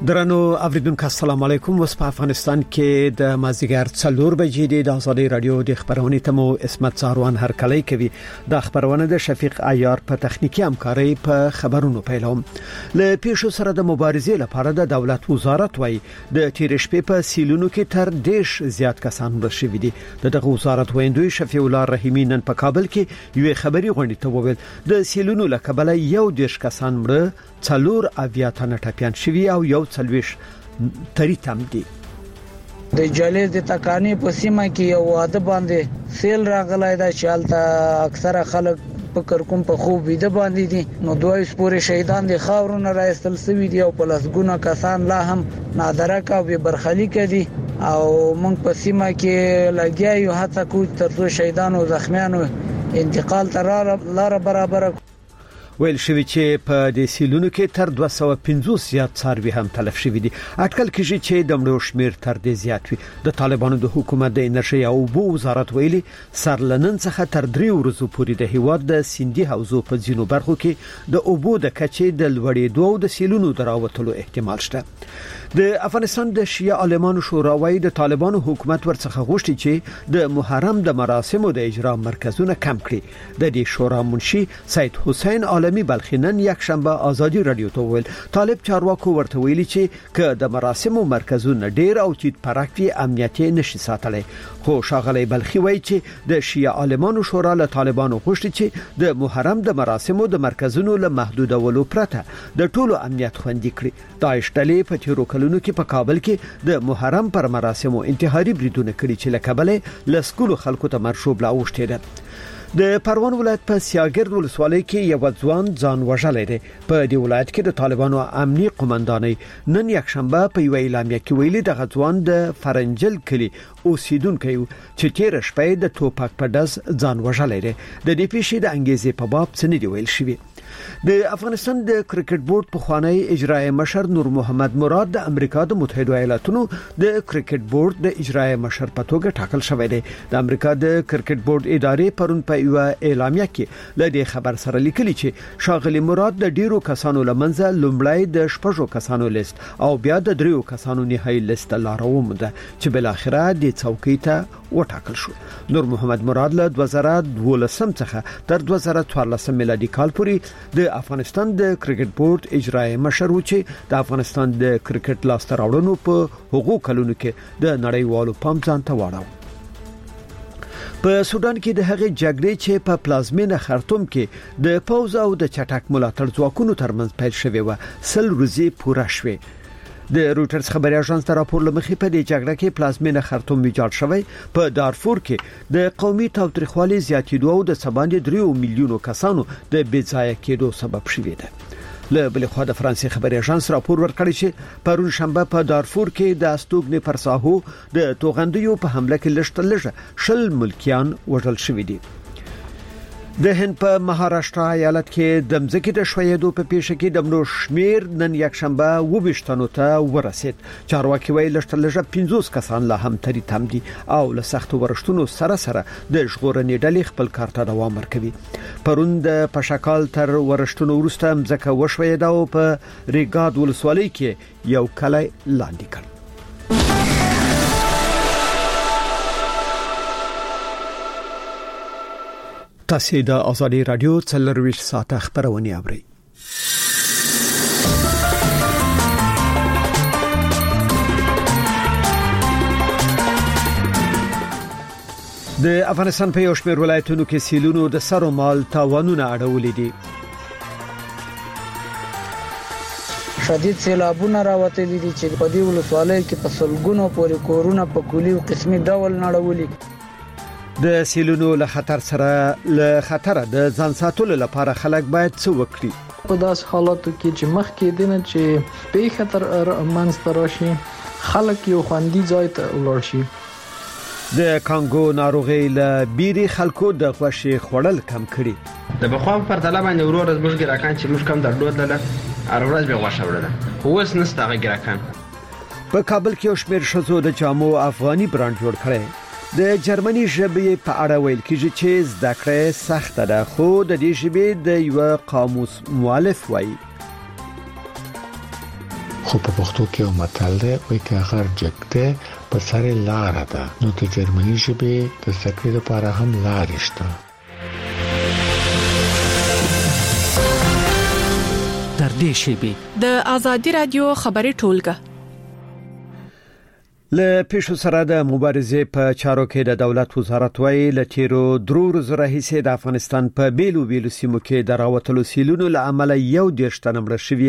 درنو اوریدونکو السلام علیکم. وس په افغانستان کې د مازیګر 4 بجې د آزادي رادیو د خبرونې تمو اسمت ساروان هر کلی کوي. د خبرونه د شفیق عیار په تخنیکی همکاري په خبرونو پیلوم. ل پیښو سره د مبارزې لپاره د دولت وزارت وای د تیر شپې په سیلونو کې تر 10 زیات کسان رسیدي دي. دغه وزارت ویندوی شفیع الله رحیمی نن په کابل کې یو خبري غونډه ته وویل د سیلونو لکبل یو 10 کسان مړه 4 اویاتانه ټپيان شوی او یو څلويش تری تم دي. د جلیز د تکانی په سیمه کې یو واده باندې سیل راغلای دا چالت اکثره خلک فکر کوم په خوب ویده باندې دي. نو دوی سپورې شهیدان دي خاورونه راستل سوي دي او په لسګونه کسان لا هم نادرک او به برخلیک دي او موږ په سیمه کې لګیا یو هڅه کوو ترڅو شهیدان او زخمیانو انتقال تر لار برابر ویل شوی چې په د سیلونو کې تر 250 زیات څاروي هم تلف شوی دي. اټکل کېږي چې د مړو شمیر تر دې زیات وي. د طالبانو د حکومت د انرژي او اوبو وزارت ویلي سرلنن څخه تر 3 ورځې پورې د هیواد د سیندي حوزو په ځینو برخو کې د اوبو د کچې د لوړېدو او د سیلونو دراوتلو احتمال شته. د افغانستان د شیعه عالمانو شورا وايي د طالبانو حکومت ورڅخه غوښتي چې د محرم د مراسمو د اجرا مرکزونه کم کړي. د دې شورا منشي سید حسین عالمی بلخینن یک شنبه آزادی رادیو ته ویل طالب چارواکو ورته ویلي چې ک د مراسمو مرکزونه ډیر او چیت پراکتي امنیتي نشي ساتلای. خو شاغلی بلخی وایي چې د شیعه عالمانو شورا له طالبانو غوښتي چې د محرم د مراسمو د مرکزونو له محدودولو پرته د ټولو امنیت خوندي کړي. داعش ډلې په تیرو کلونو کې په کابل کې د محرم پر مراسمو انتحاري بریدونه کړي چې لکبل لسکولو خلکو ته مرشوب لا اوښتي. د پروان ولایت په سیاګرد ولسوالۍ کې یو ځوان ځان وژلی دی. په دې ولایت کې د طالبانو امنیي قومندانۍ نن یک شنبه په یو اعلامیه کې ویلي د ځوان د فرنجل کلی اوسیدونکو چې تیر شپه د توپک په داس ځان وژلی دی. د دې پیښې د انګیزې په باب څه نه دی ویل شوی. د افغانستان د کرکټ بورډ په خوانی اجرایی مشر نور محمد مراد د امریکا د متحده ایالاتونو د کرکټ بورډ د اجرایی مشر په توګه ټاکل شوی دی. د امریکا د کرکټ بورډ ادارې پرون په یو اعلامیه کې لدې خبر سره لیکلي چې شاغلی مراد د ډیرو کسانو لمنځه لومړی د شپږو کسانو لیست او بیا د 3 کسانو نهایی لیست لاروم ده چې بل اخره د چوکۍ ته وټاکل شو. نور محمد مراد له 2012 څخه تر 2014 میلادي کال پورې د افغانستان د کرکټ بورډ اجرایی مشر و چې د افغانستان د کرکټ لاسته راوړنو په حقوقو کلونو کې د نړیوالو پام ځان ته واړاو. په سودان کې د هغې جګړې چې په پلازمینه خرطوم کې د پوز او د چټک ملاتړ ځواکونو ترمنځ پیل شوې و 100 ورځې پوره شوې. د رويټرز خبري اژانس ته راپور لمخې په دې جګړه کې پلازمینه خرطوم ویجاړ شوی. په دارفور کې د قومي تاوتریخوالي زیاتېدو او د سباندې 3 میلیونو کسانو د بېځایه کېدو سبب شوی دی. له بل خوا د فرانسې خبري اژانس راپور ورکړی چې پرون شنبه په دارفور کې د استوګنې پر ساحو د توغندیو په حمله کې لږ شل ملکیان وژل شوی دي. د هند په مهاراشټرا ایالت کې د مځکې د شویدو په پیښه کې د مړو شمیر نن یک شنبه 22 ته ورسید. چارواکي ویل لږ 50 کسان لا هم تری تم دي او له سخت ورښتونو سره د ژغورنې ډلې خپل کار ته دوام ورکوي. پرون د پشکال تر ورښتونو وروسته مځکه وشویده او په ریګاد ولسوالۍ کې یو کلی لاندې کړ. تاسو د آزادی رادیو 24 ساعته خبرونه اورئ. د افغانستان په یو شمېر ولایتونو کې سیلونو د سر او مال تاوانونه اړولې دي. شدید سیلابونه راوتلي دي چې په دې ولسوالۍ کې په سلګونو پورې کورونه په کلی او قسمي ډول نړولي. د سیلونو له خطر سره له خطر د ځان ساتلو لپاره خلک باید څه وکړي. په داس حالاتو کې چې مخکې دینه چې په خطر منځ راشي خلک یو خوندي ځای ته ولاړ شي. د کانګو ناروغي له بیري خلکو د غوښې خوړل کم کړي. د بخوام پر طلب باندې ورور زموږ ګراکان چې موږ کم درلود له ارورز به غوښه وړله اوس نسته ګراکان. په کابل کې شمیر شزو د جامو افغاني برانډ جوړ کړي. د جرمني ژبې په اړه ویل کېږي چې زده کړه سخت ده خو د دې ژبې د یو قاموس مؤلف وایي خو په پښتو کې یو متل دی وایي که غر جګ دی په سر یې لاره ده، نو د جرمني ژبې د زده کړې لپاره هم لارې شته. تر دې شیبې د آزادي رادیو خبري ټولګه له پیښو سره د مبارزې په چارو کې د دولت وزارت وايي له تیرو 3 ورځو راهیسې د افغانستان په بیلو سیمو کې د راوتلو سیلونو له امله 11 تنه مړه شوي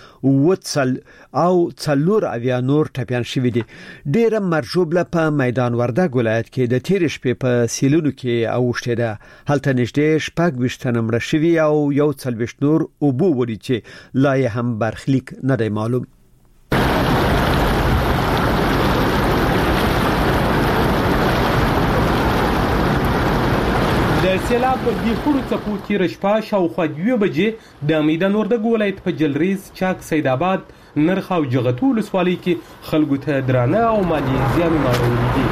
او 4 اویا نور ټپيان شوي دي. ډېر مرجوبله په میدان وردګ ولایت کې د تیر شپې په سیلونو کې اوښته ده. هلته نږدې 20 تنه مړه شوي او 40 نور اوبو وړي چې لا یې هم برخلیک نه دی معلوم. د سیلاب په دې خړو څپو کې رشپا شاوخوا 2 بجې د میدان وردګ ولایت په جلریز، چاک، سید آباد، نرخ او جغتو ولسوالۍ کې خلکو ته درانه او مالی زیانونه اړولي دي.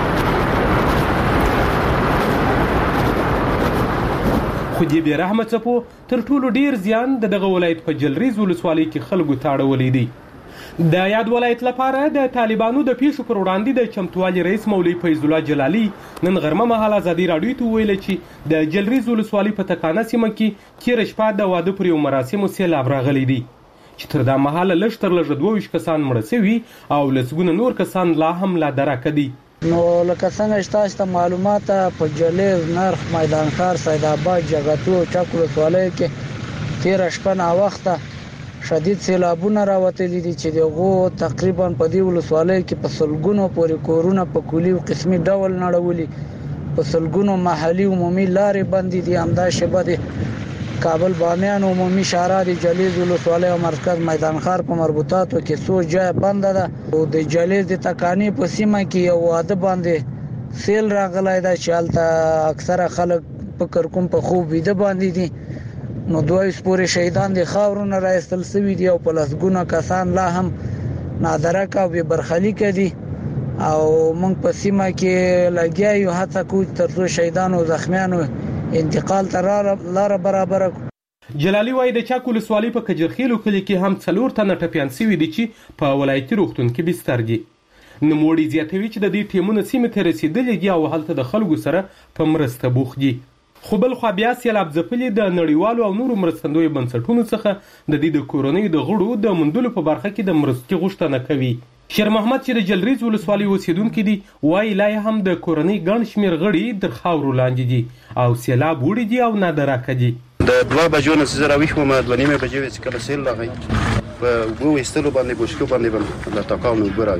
خو دې بې رحمه څپو تر ټولو ډیر زیان دغه ولایت په جلریز ولسوالۍ کې خلکو ته اړولي دي. د یاد ولایت لپاره د طالبانو د پیښو پر وړاندې د چمتووالي رئیس مولوي فیض الله جلالي نن غرمه مهال آزادي رادیو ته ویل چې د جلریز ولسوالۍ په تکانه سیمه کې تیر شپه د واده پر یو مراسمو سیلاب راغلی دی چې تر دا مهال لږ تر لږه 22 کسان مړه شوي او لسګونه نور کسان لا هم لا درکه دي. نو لکه څنګه تاسو ته معلومات په جلریز، نرخ، میدان ښار، سید آباد، جغتو او چاک ولسوالۍ کې تیر شپه نا وخته شدید سیلابونه راوتلي دي چې دغه تقریبا په دې ولسوالۍ کې په سلګونو پورې کورونه په کلی او قسمي ډول نړولي، په سلګونو محلي عمومي لارې بندې دي. همدا شپه د کابل بامیان عمومي شارع د جلیز ولسوالۍ او مرکز میدان ښار په مربوطاتو کې څو ځای بند ده او د جلیز د تکانی په سیمه کې یو واده باندې سیل راغلی دا چې هلته اکثره خلک فکر کوم په خوب ویده باندې دي. نو 22 پورې شهیدان د خاورونو راایستل شوي دي او په لسګونه کسان لا هم نادرک او برخلیک دي او موږ په سیمه کې لګیا یو هڅه کوو ترڅو شهیدان او زخمیانو انتقال ته لار برابر کړو. جلالي وايي د چاک ولسوالۍ په کجرخیلو کلي کې هم 4 تنه ټپيان شوي دي چې په ولایتي روغتون کې بستر دي. نوموړي زیاتوي چې د دې ټیمونو سیمې ته رسیدلي دي او هلته د خلکو سره په مرسته بوخت دي. خو بل خو بیا سیلاب ځپلي د نړیوالو او نورو مرستندوی بنسټونو څخه د دې د کورونی د غړو د مندلو په برخه کې د مرستې غوښتنه کوي. شیر محمد چې د جلریز ولسوالۍ اوسیدونکو دي وايي لا هم د کورونی ګڼ شمیر غړي در خاورو لاندې دي او سیلاب وړي دي او نادرکه دي. د 2 بجو نه زه راویښ وم، 2:30 بجې چې کله سیل راغی په وو وستلو باندې بوشکو باندې د تاکاونو ګور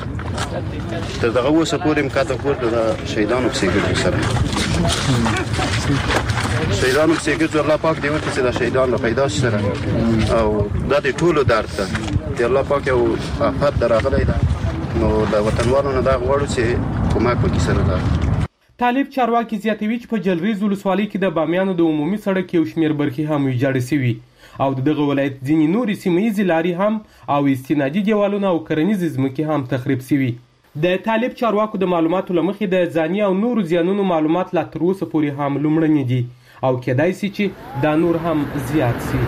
راوستي تر دغه وسه پورې مکاته کور د شهیدانو په سیګر سره شهیدانو په سیګر الله پاک دې وکړي چې د شهیدانو پیدا شي او د دې ټولو درد ته چې الله پاک یو افات دراغلی ده نو د وطنوالو نه دا غواړو چې کومک وکړي سره ده. طالب چارواکي زیاتوي چې په جلریز ولسوالۍ کې د بامیانو د عمومي سړک یو شمیر برخې هم ویجاړې شوي او دغه ولایت ځینې نورې سیمه ییزې لارې هم او استنادي دیوالونه او کرنیزې ځمکې هم تخریب شوي. د طالب چارواکو د معلوماتو له مخې د ځاني او نورو زیانونو معلومات لا تر اوسه پورې هم لومړني دي او کېدای شي چې دا نور هم زیات شي.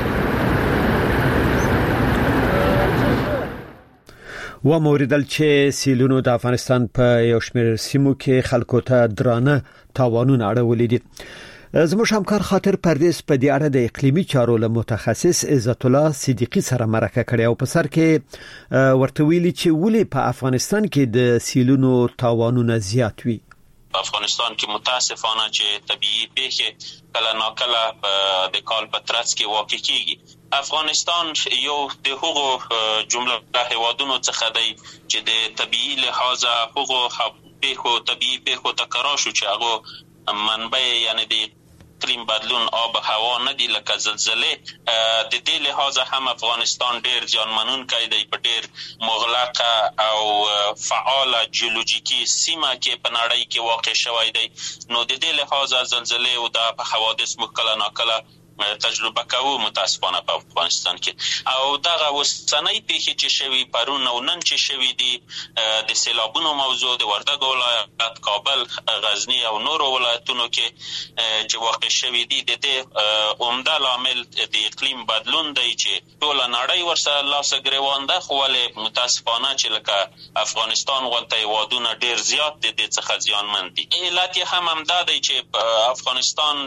و موریدل چې سیلونو د افغانستان په یو شمېر سیمو کې خلکو ته درانه تاوانونه اړولي دي. زموږ همکار خاطر پردیس په دې اړه د اقلیمي چارو له متخصص عزت الله صدیقی سره مرکه کړې او په سر کې ورته ویلي چې ولې په افغانستان کې د سیلونو تاوانونه زیات وي. افغانستان کې متاسفانه چې طبيعي پیښې کله ناکله د کال په ترڅ کې واقع کیږي. افغانستان یو د هغو جمله هیوادونو څخه دی چې د طبيعي لحاظ هغو طبيعي پیښو تکرار شو چې هغه منبع یعنی د اقلیم بدلون آب هوا نه دی لکه زلزله. د دې لحاظ هم افغانستان ډیر زیانمنونکی دی په ډیر مغلقه او فعاله جیولوژیکي سیمه کې په نړۍ کې واقع شوی دی. نو د دې لحاظ زلزله او د حوادث مکله ناکله تجربه کوو متاسفانه په افغانستان کې. او دغه اوسنۍ پیښې چې شوي پرون او نن چې شوي دي د سیلابونو موضوع د وردګو ولایت، کابل، غزنی او نورو ولایتونو کې چې واقع شوي دي، د دې عمده لامل د اقلیم بدلون دی چې ټول نړۍ ورسره لاس ګریوان ده. خو ولې متاسفانه چې لکه افغانستان غونډه هیوادونه ډیر زیات د دې څخه زیانمن دي. علت یې هم همدا دی چې افغانستان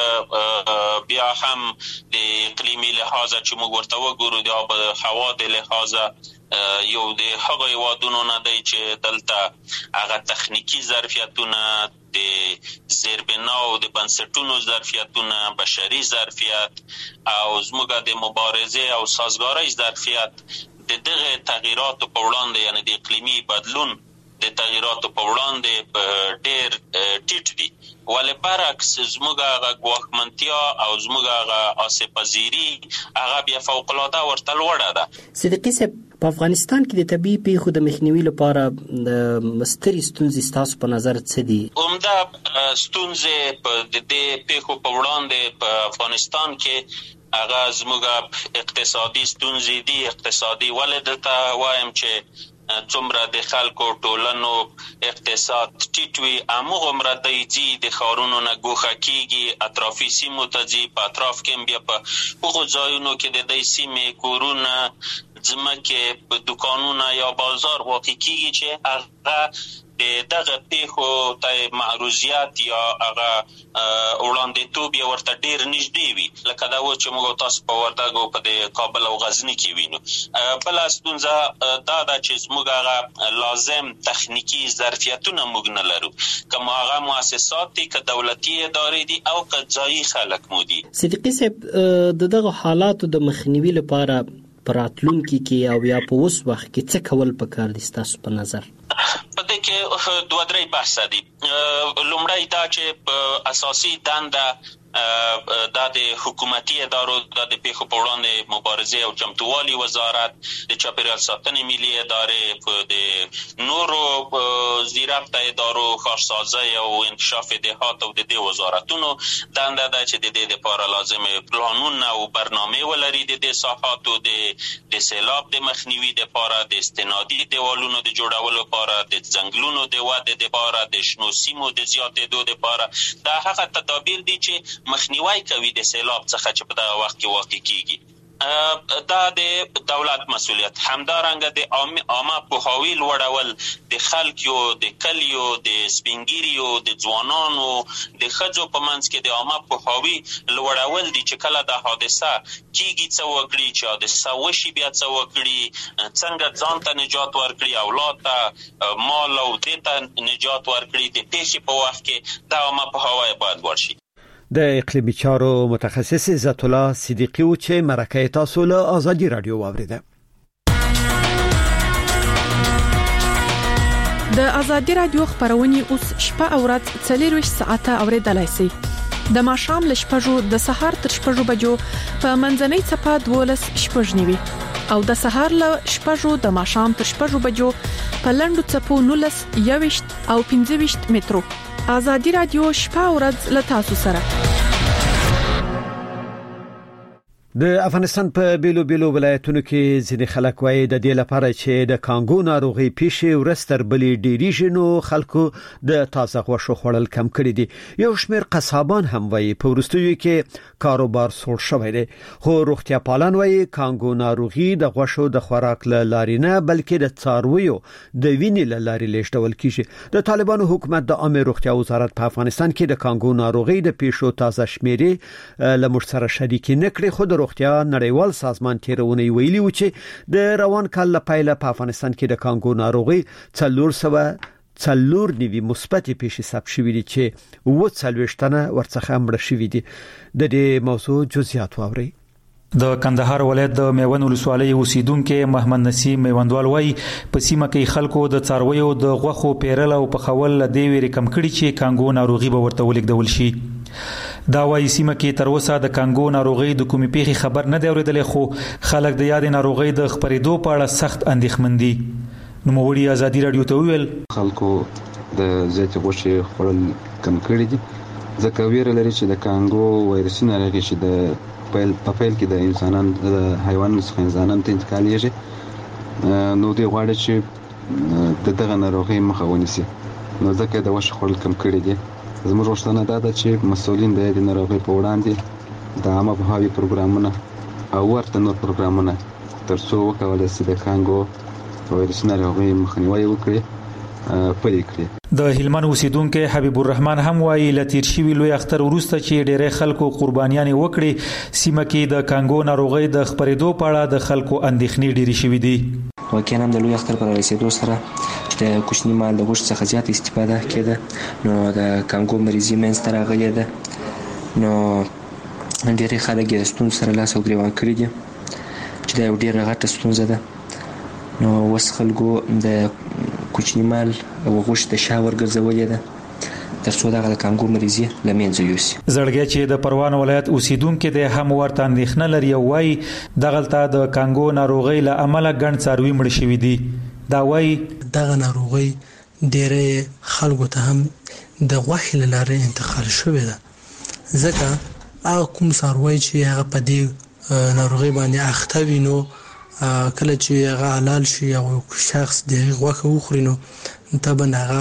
بیا هم د اقلیمي لحاظه چې موږ ورته وګورو د آب هوا د لحاظه یو د هغه هیوادونو نه دی چې دلته هغه تخنیکی ظرفیتونه، د زیربنا او د بنسټونو ظرفیتونه، بشري ظرفیت او زموږ د مبارزې او سازګارۍ ظرفیت د دغه تغییراتو په وړاندې، یعنی د اقلیمي بدلون د تغییراتو په وړاندې ډېر ټیټ دي. ولې برعکس زموږ هغه ګواښمنتیا او زموږ هغه آسیب‌پذیري هغه بیا فوق‌العاده ورته لوړه ده. صدیقي صاحب، په افغانستان کې د طبیعي پیښو د مخنیوي لپاره سترې ستونزې ستاسو په نظر څه دي؟ عمده ستونزې په دې پیښو په وړاندې په افغانستان کې هغه زموږ اقتصادي ستونزې دي. اقتصادي ولې دلته وایم چې څومره د خلکو ټولنو اقتصاد ټیټ وي، هماغومره دی ځي د ښارونو نه ګوښه کېږي، اطرافي سیمو ته ځي. په اطراف کې بیا په هغو ځایونو کې د دې سیمې کورونه، ځمکې، په دوکانونه یا بازار واقع کېږي چې هغه د دغه پیښو ته معروضیت یا هغه وړاندېتوب یې ورته ډېر نږدې وي، لکه دا و چې موږ تاسو په وردګو په د کابل او غزني کې وینو. بله ستونزه دا ده چې زموږ هغه لازم تخنیکي ظرفیتونه موږ نه لرو، که مو هغه مؤسسات دي، که دولتي ادارې دي او که ځایي خلک مو دي. صدیقي صاحب، د دغه حالاتو د مخنیوي لپاره په راتلونکي کې او یا په اوس وخت کې څه کول پکار دي ستاسو په نظر؟ په دې کې دوه درې بحثه دي. لومړی دا چې په اساسي دنده دا د حکومتي ادارو، دا د پیښو په وړاندې مبارزې او چمتووالي وزارت، د چاپیریال ساتنې ملي ادارې، د نورو زیربطه ادارو، ښارسازۍ او انکشاف دهات او د دې وزارتونو دنده ده چې د دې لپاره لازم پلانونه او برنامې ولري د دې ساحاتو د سیلاب د مخنیوي لپاره، د استنادي دیوالونو د جوړولو لپاره، د ځنګلونو د ودې لپاره، د شنو سیمو د زیاتېدو لپاره. دا هغه تدابیر دي چې مخنیوي کوي د سیلاب څخه چې په دغه وخت کې واقع کیږي. دا د دولت مسؤلیت. همدارنګه د عامه پوهاوي لوړول، د خلکو، د کلیو، د سپینګیریو، د ځوانانو، د ښځو په منځ کې د عامه پوهاوي لوړول دي چې کله د حادثه کیږي څه وکړي، چې حادثه وشي بیا څه وکړي، څنګه ځان ته نجات ورکړي، اولاد ته، مال او دې ته نجات ورکړي. د پیښې په وخت کې د عامه پوهاوی باید لوړ شي. د اقلیمي چارو متخصص عزت الله صدیقي و چې مرکه تاسو له آزادی رادیو واوریده. د آزادی رادیو خبرونه اوس شپه او ورځ 24 ساعته اوریدلای شئ. د ماښام له شپږو د سهار تر شپږو بجو په منځنۍ څپه 12 شپږ نیوي او د سهار له شپږو د ماښام تر شپږو بجو په لنډو څپو 19 21 او 25 مترو. آزادی رادیو شپه او ورځ له تاسو سره. د افغانستان په بیلو بیلو ولایتونو کې ځینې خلک وایي د دې لپاره چې د کانګو ناروغي پیښې ورستر بلې ډیریږي نو خلکو د تازه غوښو خوړل کم کړي دي. یو شمېر قصابان هم وایي په وروستیو کې کاروبار سوړ شوی دی، خو روغتیا پالان وایي کانګو ناروغي د غوښو د خوراک له لارې نه بلکې د څارویو د وینې له لارې لیږدول کیږي. د طالبانو حکومت د عامه روغتیا وزارت په افغانستان کې د کانګو ناروغي د پیښو تازه شمیرې له موږ سره شریک نه کړي، خو د روغتیا نړیوال سازمان تیرونی ویلي و چې د روان کال لپاره په افغانستان کې د کانګو ناروغي 404 نیوي مثبت پیښې ثبت شوې دي چې 40 تنه ورڅخه مړه شوي دي. د دې موضوع جزئیات واوري. د کندهار ولایت د میوند ولسوالۍ اوسیدونکو محمد نسیم میوندوال وایي په سیمه کې خلکو د څارویو د غوښو پیرل او پخول د ویری کم کړي چې کانګو ناروغي به ورته ولیکدول شي. دا وایي سیمه کې تر اوسه د کانګو ناروغي د کومې پیښې خبر نه دی اورېدلی، خو خلک د یاد ناروغي د خبرېدو په اړه سخت اندېښمن دي. نوموړي ازادي رادیو ته وویل خلکو د زیاتې غوښې خوړل کم کړي دي ځکه ویره لري چې د کانګو وایرسي ناروغي چې د په پیل کې د انسانانو د حیواناتو څخه انسانانو ته انتقالېږي، نو دوی غواړي چې دغه ناروغي مخه ونیسي، نو ځکه د غوښې خوړل کم کړي دي. زموږ غوښتنه دا ده چې مسؤلین د دې ناروغۍ په وړاندې د عامه پوهاوي پروګرامونه او ورته نور پروګرامونه ترڅو وکولای شي د کانګو وایرسي ناروغۍ مخنیوی وکړي پلي کړي. د هلمند اوسیدونکو حبیب الرحمن هم وايي لتیر شوی لوی اختر وروسته چې ډېری خلکو قربانیانې وکړي، سیمه کې د کانګو ناروغۍ د خپرېدو په اړه د خلکو اندېښنې ډېرې شوې دي. واقعا هم د لوی اختر پر رسیدو سره د کوچني مال د غوښې څخه زیات استفاده کېده، نو د کانګو مریضي منځته راغلې ده، نو ډېری خلک یې ستونزو سره لاس او ګرېوان کړي دي چې دا یو ډېره غټه ستونزه ده. نو اوس خلکو د کوچني مال او غوښې د شا ورګرځولې ده ترڅو دغه د کانګو مریضي له منځه یوسي. زړګی چې د پروان ولایت اوسیدونکو د هم ورته اندېښنه لري او وايي دغلته د کانګو ناروغۍ له امله ګڼ څاروي مړ شوي دي. دا وايي دغه ناروغۍ ډېری خلکو ته هم د غوښې له لارې انتقال شوې ده، ځکه هغه کوم څاروی چې هغه په دې ناروغۍ باندې اخته وي، نو کله چې هغه حلال شي او شخص د غوښه وخوري، نو طبعا هغه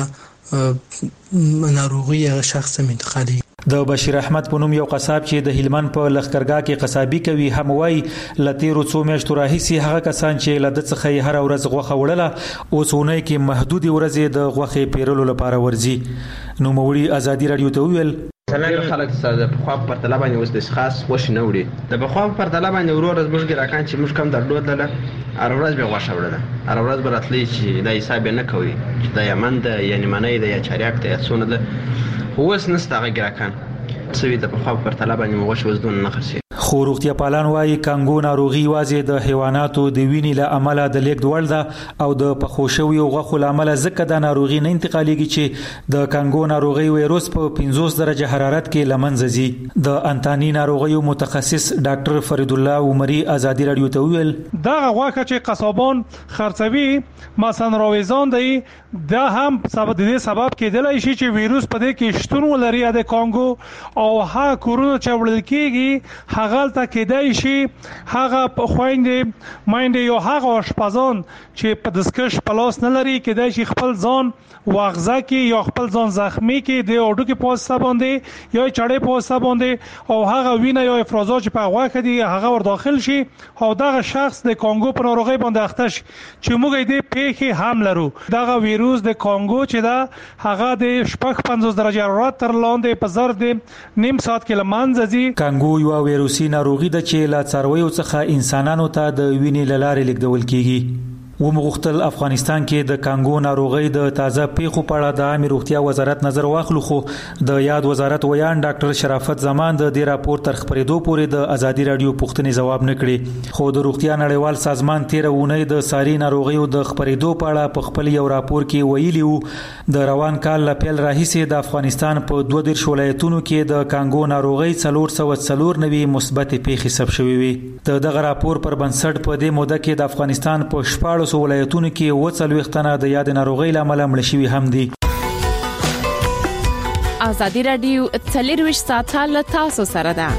ناروغي هغه شخص ته انتقالي. د بشیر احمد په نوم یو قصاب چې د هلمند په لښکرګاه کې قصابي کوي هم وايي له تیرو څو میاشتو راهیسې هغه کسان چې له ده څخه یې هره ورځ غوښه وړله اوس اونۍ کې محدودې ورځې د غوښې پیرلو لپاره ورځي. نوموړي ازادي راډیو ته وویل ډېر خلک سره د پخوا په پرتله باندې اوس د خاص غوښې نه وړي. د پخوا په پرتله باندې ورو ورځ موږ ګراکان چې موږ کم درلود لله هره ورځ به غوښه وړله، هره ورځ به راتلی چې دا حساب یې نه کوي چې دا یمن ده یا نیمنۍ ده یا چاریاک ده یا څونه ده، خو اوس نسته هغه ګراکان څه د پخوا په پرتله باندې مو غوښې اوس دونه نه خرڅېږي. خو روغتیا پالان وايي کانګو ناروغي یوازې د حیواناتو د وینې له امله د لیږد وړ ده او د پخو شویو غوښو له امله ځکه دا ناروغي نه انتقالېږي چې د کانګو ناروغي وایروس په 50 درجه حرارت کې له منځه ځي. د انتاني ناروغیو متخصص ډاکټر فرید الله عمري ازادي راډیو ته وویل دغه غوښه چې قصابان خرڅوي مثلا راویزان دی، دا هم سبب د دې سبب کېدلی شي چې وایروس په دې کې شتون ولري د کانګو او ها کورونا چې وړل کېږي هغه ته کېدای شي هغه خويندې مايندې یو هغه اشپزان چې په دستکش پلاس نه لري کېدای شي خپل ځان واغزه کې یا خپل ځان زخمی کې د اورډو کې پوسټ باندې یا چړې پوسټ باندې او هغه وینه یا افرازات چې په غوښه دي هغه ور داخل شي او دغه شخص د کانګو په ناروغي باندې اخته شي چې موږ دې پیخي هم لرو. دغه وایروس د کانګو چې دا هغه د 50 درجه حرارت تر لاندې په ظرف د نیم ساعت کې لمنځه ځي. کانګو یو وایروسي ناروغي ده چې لا څارویو څخه انسانانو ته د وینې لارې لیږدول کیږي. ومغختل افغانستان کې د کانګو ناروغي د تازه پیښو په اړه د عامه روغتیا وزارت نظر واخلو، خو د یاد وزارت ویان ډاکټر شرافت زمان د دې راپور تر خبرېدو پورې د ازادي راډیو پوښتنې جواب نه کړي. خو د روغتیا نړیوال سازمان 13 اونۍ د ساري ناروغیو د خبرېدو په اړه په خپل یو راپور کې ویلي وو د روان کال له پیل راهیسې د افغانستان په 22 ولایتونو کې د کانګو ناروغي 494 مثبت پیښې ثبت شوې وي. دغه راپور پر بنسټ په دې موده کې د افغانستان په 14 ولایتونو کې 40 تنه د یاد ناروغۍ لامل مړ شوي هم دي. ازادي راډیو 24 ساعته له تاسو سره ده.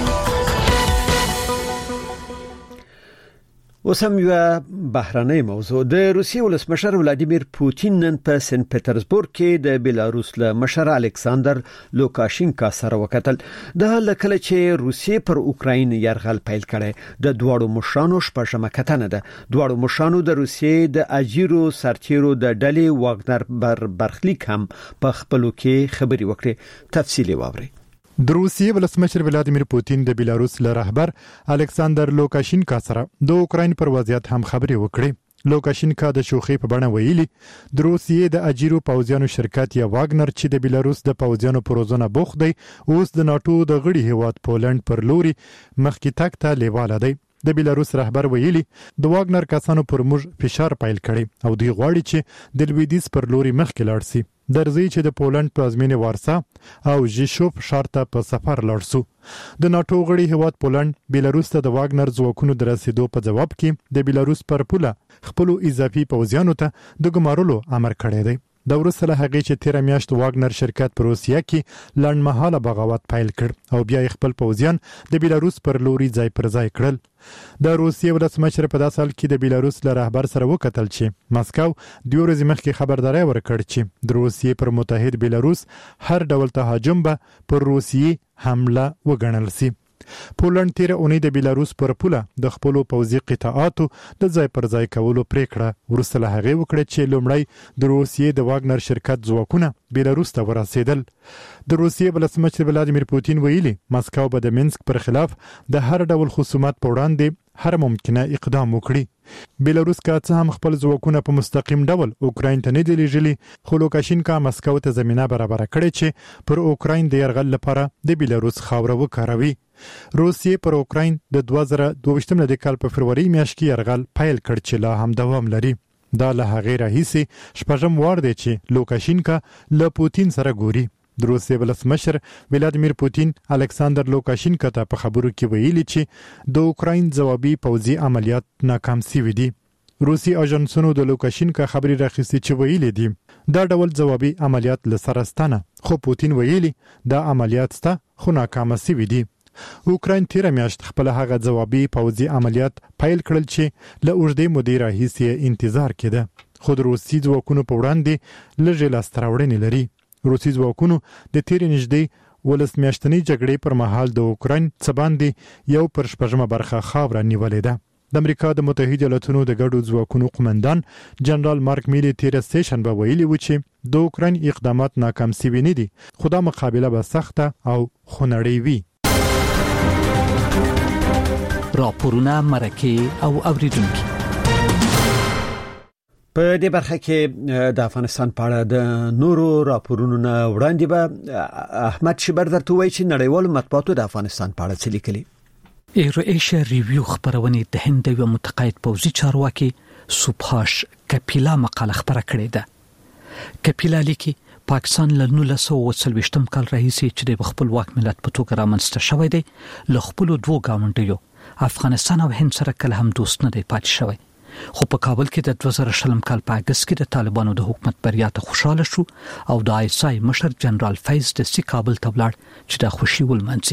اوس هم یو بهرنۍ موضوع د روسیې ولسمشر ولادیمیر پوتین نن په سن پټرزبورګ کې د بیلاروس له مشر الکساندر لوکاشینکا سره وکتل. د لکه چې روسیې پر اوکراین یرغل پیل کړي د دوړو مشرانو شپږمه کتنه ده. دوړو مشرانو د روسیې د اجیرو سرتیرو د ډلې واګنر برخلیک هم په خپلو کې خبري وکړي. تفصیلی واوري. د روسیې ولسمشر ولادیمیر پوتین د بیلاروس له رهبر الکساندر لوکاشینکا سره د اوکراین پر وضعیت هم خبرې وکړې. لوکاشینکا د شوخي په بڼه ویلي د روسیې د اجیرو پوځیانو شرکت یا واګنر چې د بیلاروس د پوځیانو پروژونه بوخ دی اوس د ناتو د غړي هیواد پولند پر لوري مخکې تک ته لیواله دی. د بیلاروس رهبر ویلي د واګنر کسانو پر موږ فشار پیل کړي او دوی غواړي چې د لویدیځ پر لوري مخکې لاړ شي. درځي چې د پولند پلازمینه وارسا او ژیشوف شارته په سفر لاړ شو. د ناتو غړي هیواد پولند بیلاروس ته د واګنر ځواکونو د رسیدو په جواب کې د بیلاروس پر پوله خپل اضافي پوځیانو ته د ګمارلو امر کړی دی. د وروسته له هغې چې 13 میاشت واګنر شرکت په روسیه کې لنډمهاله بغاوت پیل کړ او بیا خپل پوځیان د بیلاروس پر لوري ځای پر ځای کړل. د روسیې ولسمشر په داسې حال کې د بیلاروس له رهبر سره وکتل چې ماسکو د ورځې مخکې خبرداري ورکړ چې د روسیې پر متحد بیلاروس هر ډول تهاجم به پر روسیې حمله وګڼل شي. پولند تیر اونۍ د بیلاروس پر پوله د خپل پوځي قطاعاتو د ځای پر ځای کولو پریکړه ورسته له هغې وکړه چې لومړی د روسیې د واګنر شرکت ځواکونه بیلاروس ته ورسېدل. د روسیې ولسمشر ولادیمیر پوتین ویلي ماسکو به د مینسک پر خلاف د هر ډول خصومت په وړاندې هر ممکنه اقدام وکړي. بیلاروس کا څه هم خپل ځواکونه په مستقیم ډول اوکراین ته نه دی لیږلي، خو لوکاشینکا مسکو ته زمينه برابر کړې چې پر اوکراین د یرغل لپاره د بیلاروس خاوره وکاروي. روسیې پر اوکراین د 2022 کال په فروری میاشت کې یرغل پیل کړ چې لا هم دوام لري. دا له هغې راهیسې شپږم وار دی چې لوکاشینکا له پوتین سره ګوري. د روسیې ولسمشر ولادیمیر پوتین الکساندر لوکاشینکا ته په خبرو کې ویلي چې د اوکراین ځوابي پوځي عملیات ناکام شوي دي. روسي اژانسونو د لوکاشینکا خبري راخستې چې ویلي دي دا ډول ځوابي عملیات لسرستانه، خو پوتین ویلي دا عملیات ستا خو ناکام شوي دي. اوکراین تیر میاشت خپل هغه ځوابي پوځي عملیات پیل کړل چې له اوږدې مودې راهیسې انتظار کېده، خو د روسي ځواکونو په وړاندې لږې لاسته راوړنې لري. روسي ځواکونو د تیر نږدې ولس میاشتنۍ جګړې پر مهال د اوکراین څخه باندې یو پر شپږمه برخه خاوره نیولې ده. د امریکا د متحده ایالاتونو د ګډو ځواکونو قومندان جنرال مارک میلی تیر سیشن به ویلي و چې د اوکراین اقدامات ناکام شوي نه دي، خو دا مقابله به سخته او خونړۍ وي. راپورونه مرکه او اوریدونکو په دې برخه کې د افغانستان په اړه د نورو راپورونو نه وړاندې به احمد شبر درته وایي چې نړیوال مطبوعاتو د افغانستان په اړه څه لیکلي. ایرو ایشیا ریویو خبرونه د هند یو متقاعد پوځي چارواکي سوبهاش کپیلا مقاله خبره کړې ده. کپیلا لیکي پاکستان له 1940 کال راهیسې چې د خپل واک ملت په توګه رامنځته شوی دی له خپل دوه ګاونډیو افغانستان او هند سره کله هم دوست نه دی پاتې شوی. خو په کابل کې د 2020 کال په اگست کې د طالبانو د حکومت بریا ته خوشاله شو او د آیسای مشر جنرال فیض د سی کابل ته ولاړ چې د خوشي ولمنځي.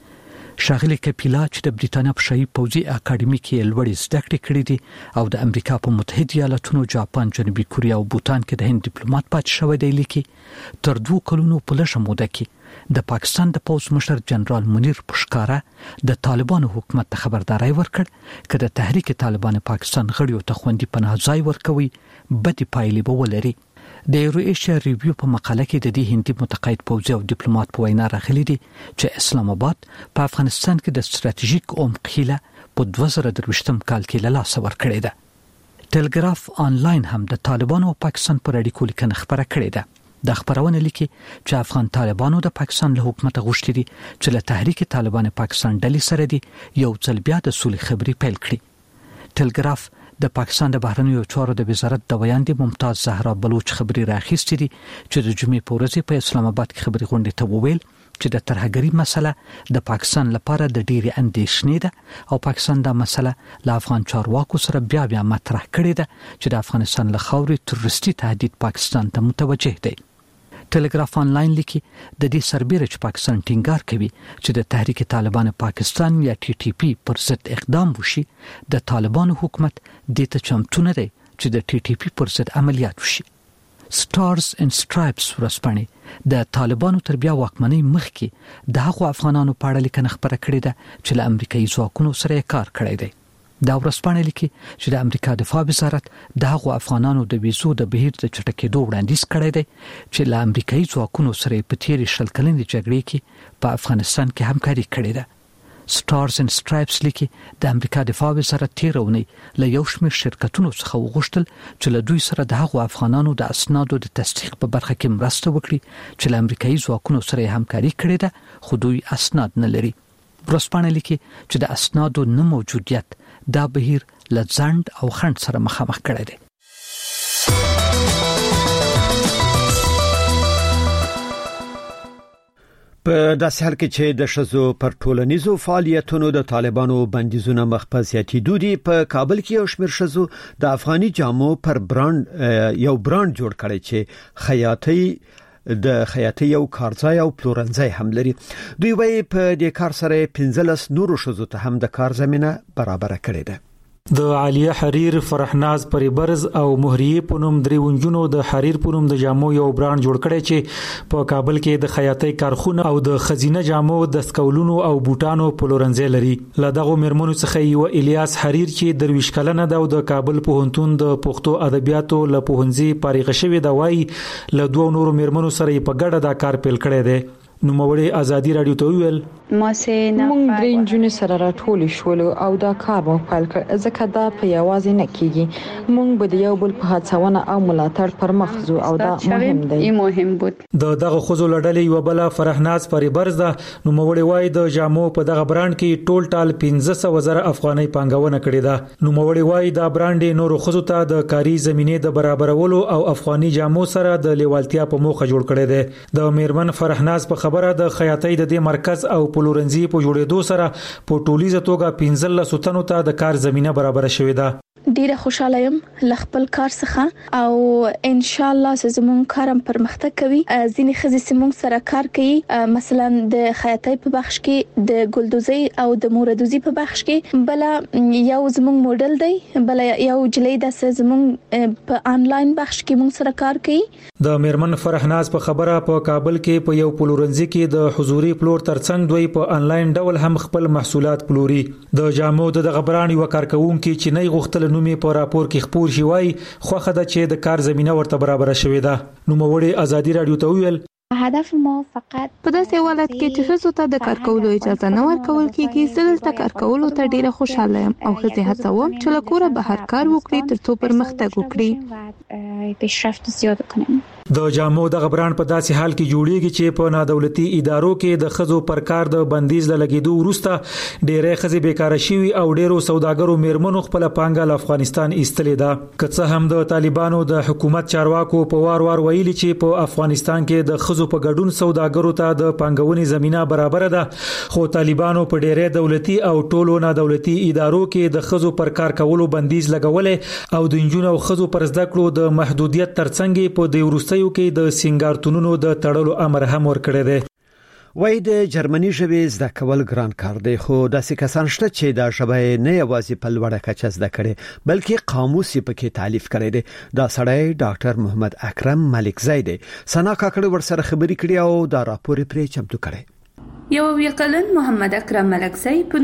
شاغلی کپیلا چې د بریټانیا په شاهي پوځي اکیډمي کې لوړې زده کړې کړې دي او د امریکا په متحده ایالاتونو، جاپان، جنوبي کوریا او بوتان کې د هند ډیپلوماټ پاتې شوی دی. لیکي تر 2 کلونو په لږه موده کې د پاکستان د پوځ مشر جنرال منیر پشکاره د طالبانو حکومت ته خبرداري ورکړ چې د تحریک طالبان پاکستان غړیو ته خوندي پناه ځای ورکوي بدی پایلې به ولري. د ایرو ایشیا ریویو په مقاله کې د دې هندي متقاعد پوځي او ډیپلوماټ په وینا راغلي دي چې اسلام آباد په افغانستان کې د ستراتیژیک عمق هیله په 2023 کال کې له لاسه ورکړې ده. ټلګراف آنلاین هم د طالبانو او پاکستان پر اړیکو لیکنه خبره کړې ده. د خبرونه لیکي چې افغان طالبانو د پاکستان له حکومت غوښتي دي چې له تحریک طالبان پاکستان ډلې سره دي یو ځل بیا د صلح خبري پیل کړي. ټلګراف د پاکستان د بهرنیو چارو د وزارت د ویاندې ممتاز زهرا بلوچ خبري راخېستې دي چې د جمعې په ورځ په اسلام آباد کې خبري غونډې ته وویل چې د ترهګری مسله د پاکستان لپاره د ډېری اندېښنې ده او پاکستان دا مسله له افغان چارواکو سره بیا مطرح کړې ده چې د افغانستان له خاورې تروریستي تهدید پاکستان ته متوجه دی. ټلګراف آنلاین لیکي د دې سربېره چې پاکستان ټینګار کوي چې د تحریک طالبان پاکستان یا ټي ټي پی پر ضد اقدام وشي، د طالبانو حکومت د ته چمتو نه دی چې د ټي ټي پی پر ضد عملیات وشي. سټارز اینڈ سټرایپس ورسپانې د طالبانو تر بیا واکمنۍ مخکې د هغو افغانانو په اړه لیکنه خبره کړې ده چې له امریکایي ځواکونو سره کار کړی دی. دا ورسپانې لیکي چې د امریکا دفاع وزارت د هغو افغانانو د ویزو د بهیر د چټکېدو وړاندیز کړی دی چې له امریکایي ځواکونو سره په تیرې 20 کلنې جګړې کې په افغانستان کې همکاري کړې ده. سټارز اینڈ سټرایپس لیکي د امریکا دفاع وزارت تیرونی له یو شمېر شرکتونو څخه وغوښتل چې له دوی سره د هغو افغانانو د اسنادو د تصدیق په برخه کې مرسته وکړي چې له امریکایي ځواکونو سره همکاري کړې ده خو دوی اسناد نه لري. ورسپانې لیکي چې د اسنادو نه موجودیت دا بهیر له ځنډ او خنډ سره مخامخ کړی دی. په داسې حال کې چې د شذو پر ټولنیزو فعالیتونو د طالبانو بندیزونه مخ په زیاتېدو دي، په کابل کې یو شمېر شذو د افغاني جامو پر یو برانډ جوړ کړی چې د خیاطۍ یو کارځای او پلورنځای هم لري. دوی وايي په دې کار سره 15 نورو شذو ته هم د کار زمينه برابر کړې ده. د عالیه حریر، فرحناز پریبرز او مهریه پونم درې ونجونو د حریر پونم د جامو یو برانډ جوړ کړی چې په کابل کې د خیاطۍ کارخونه او د خزینه جامو د سکولونو او بوټانو پلورنځي لري. له دغه مرمنو څخه یو الیاس حریر چې درویش کلنه د کابل پوهنتون د پښتو ادبیاتو له پوهنځي فارغ شوی دا وایي له دوه نورو مرمنو سره په ګډه دا کار پیل کړی دی. نوموړی ازادي رادیو ته ویل موږ درې جون سره راټول شول او دا کار مو پیل کړ ځکه دا په یوازې نه کیږي، موږ به د یو بل په هڅونه او ملاتړ پر مخ ځو او دا مهم بود. د دغه خزو لړلې یو بل فرحناز پریبرز ده. نوموړی وایي د جامو په دغه برانډ کې ټول ټال 15,000 افغانۍ پانګونه کړې ده. نوموړی وایي دا برانډ نورو خزو ته د کاري زمينې د برابرولو او افغاني جامو سره د لیوالتیا په موخه جوړ کړی دی. د میرمن فرحناز په خبره د خیاطۍ د دې مرکز او پلورنځي په جوړېدو سره په ټولیزه توګه 15 تنو ته د کار زمينه برابر شوې ده. ډیره خوشاله یم له خپل کار څخه او ان شاء الله زموږ کارم پرمختګ کوي. ځینې خزې سیمون سره کار کوي، مثلا د خیاطۍ په بخش کې، د ګلدوزي او د موردوزي په بخش کې، بل یو زموږ موډل دی، بل یو جلې د زموږ په انلاین بخش کې مون سره کار کوي. د میرمن فرحناز په خبره په کابل کې په یو پلورنځي کې د حضوري پلور ترڅنګ دوی په انلاین ډول هم خپل محصولات پلوري. د جامو دغه برانډ یو کارکونکو چې نه غوښتل نومي په راپور کې خبر شي وای خوخه ده چې د کار زمينه ورته برابر شوې ده. نوموړی ازادي رادیو ته ویل هدف ما فقط په داسې حالت کې چې ښځو ته د کار کولو اجازه نه ورکول کیږي، زه دلته کار کولو ته ډیره خوشاله یم او ښځې هڅوم چې له کوره بهر کار وکړي ترڅو پرمختګ وکړي، پیشرفت زیات کړي. د جامو دغه برانډ په داسې حال کې جوړیږي چې په نادولتي ادارو کې د ښځو پر کار د بندیز لګیدو وروسته ډېرې ښځې بیکاره شوي او ډېرو سوداګرو میرمنو خپل پانګه له افغانستان ایستلې ده. که څه هم د طالبانو د حکومت چارواکو په وار ویلي چې په افغانستان کې د ښځو په ګډون سوداګرو ته د پانګونې زمينه برابر ده، خو طالبانو په ډېرې دولتي او ټولو نادولتي ادارو کې د ښځو پر کار کولو بندیز لګولې او د انجونو او ښځو پر زده کړو د محدودیت ترڅنګ په دې وروستیو کې د سنگارتونونو د تړلو امر هم ورکړی دی. وای د جرمني ژبې زده کول ګران کار دی، خو داسې کسان شته چې دا ژبه نه یوازې په لوړه کچه زده کړي بلکې قاموس یې پکې تالیف کړی دی. دا سړی ډاکټر محمد اکرم ملکزی دی. سنا کاکړ ورسره خبرې کړې او دا راپور پرې چمتو کړی. یو ویقلن محمد اکرم ملکزی په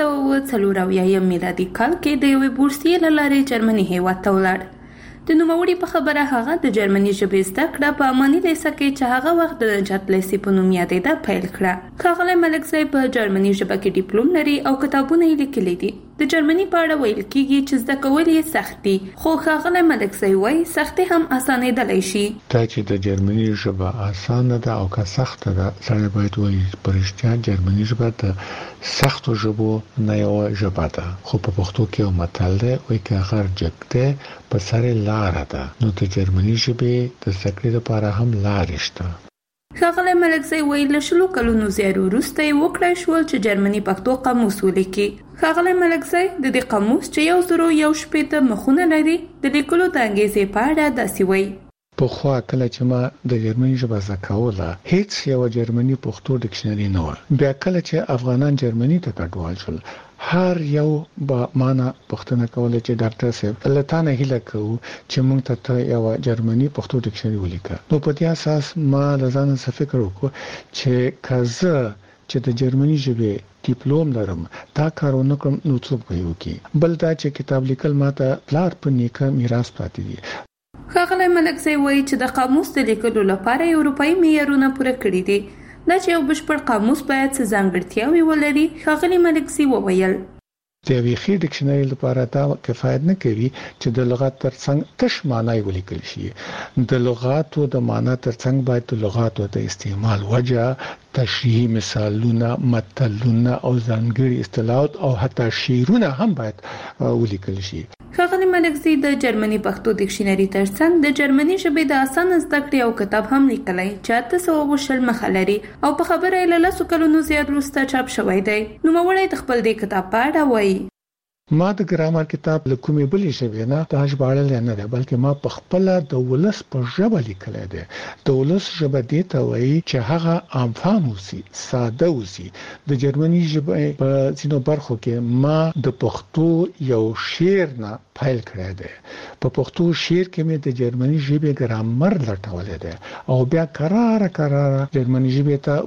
1940 میلادي کال کې د یوې بورسیې له لارې جرمني هیواد ته ولاړ. د نوموړي په خبره هغه د جرمني ژبې زده کړه په اماني لیسه کې چې هغه وخت د نجات لیسې په نوم یادېده پیل کړه. ښاغلی ملکزی په جرمني ژبه کې ډیپلوم لري او کتابونه یې لیکلي دي. د جرمني په اړه ویل کېږي چې زده کول یې سخت دي، خو ښاغلی ملکزی وایي سختي هم اسانېدلی شي. دا چې د جرمني ژبه اسانه ده او که سخته ده، سړی باید وایي په رښتیا جرمني ژبه د سختو ژبو نه یو ژبه ده. خو په پښتو کې یو متل دی وایي که غر جګ دی په سر لاره ده، نو د جرمني ژبې د زده کړې لپاره هم لارې شته. ښاغلی ملکزی ویل له 10 کلونو زیات وروسته یې وکړای شول چې جرمني پښتو قاموس ولیکي. ښاغلی ملکزی د دې قاموس چې 1,001 مخونه لري د لیکلو د انګیزې په اړه داسې وایي. پخوا کله چې ما د جرمني ژبه زده کوله هیڅ یو جرمني پښتو ډکشنري نه و. بیا کله چې افغانان جرمني ته کډوال شول هر یو با معنا پښتنه کوله چې ډاکټر صاحب لته هیله کوو چې موږ ته یو جرمني پښتو ډکشنري ولیکه. نو په دې اساس ما لزان څه فکر وکړ چې کزه چې د جرمني ژبې ډیپلوم لرم دا کارونه کوم نو څوک کوي، بل دا چې کتاب لیکل ماته پلار په نیکه میراث پاتې دي. ښاغلی ملکزی وایي چې د قاموس د لیکلو لپاره اروپایي معیارونه پوره کړي دي. دا چې یو بشپړ قاموس باید څه ځانګړتیاوې ولري، ښاغلی ملکزی وویل. د یوې ښې ډکشنري لپاره دا کفایت نه کوي چې د لغت ترڅنګ تش معنی ولیکل شي. د لغاتو د معنی ترڅنګ باید د لغاتو د استعمال وجه، تشریحي مثالونه، متلونه او ځانګړي اصطلاحات او حتی شعرونه هم باید ولیکل شي. ښاغلي ملکزي د جرمني پښتو ډکشنري ترڅنګ د جرمني ژبې د اسانه زده کړې او کتاب هم لیکلی چې 820 مخه لري او په خبره یې له 10 کلونو زیات وروسته چاپ شوی دی. نوموړی د خپل دې کتاب په اړه وایي: ما د ګرامر کتاب له کومې بلې ژبې نه دا ژباړل نه ده، بلکې ما په خپل د ولس په ژبه لیکلی دی. د ولس ژبه دې ته وایي چې هغه عام فهم اوسي، ساده اوسي. د جرمني ژبې په ځینو برخو کې ما د پښتو یو شعر نه فایل کړی دی. په پښتو شعر کې مې د جرمني ژبې ګرامر لټولی دی او بیا قرار جرمني ژبې ته